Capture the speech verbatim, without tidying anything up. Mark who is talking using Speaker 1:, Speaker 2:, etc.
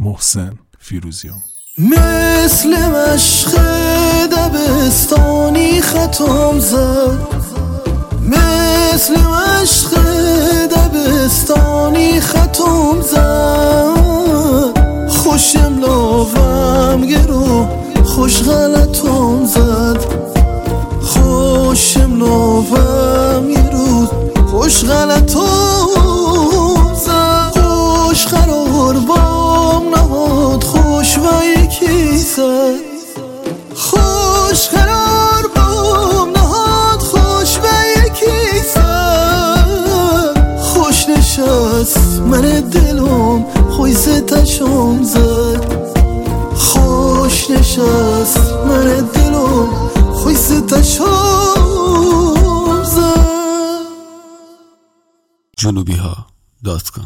Speaker 1: محسن فیروزیان.
Speaker 2: مثل مشق دبستانی خطم زد، مثل مشق دبستانی خطم زد، خوش املاوم گرو خوش غلطم زد، خوش املاوم گرو خوش غلطم زد، خوش قرار بام نهاد خوش و یکی زد، خوش قرار بام نهاد خوش و یکی زد، خوش نشست من دلم خوی ستشم زد، خوش نشست من دلم خوی ستشم زد.
Speaker 3: جنوبی ها دات کام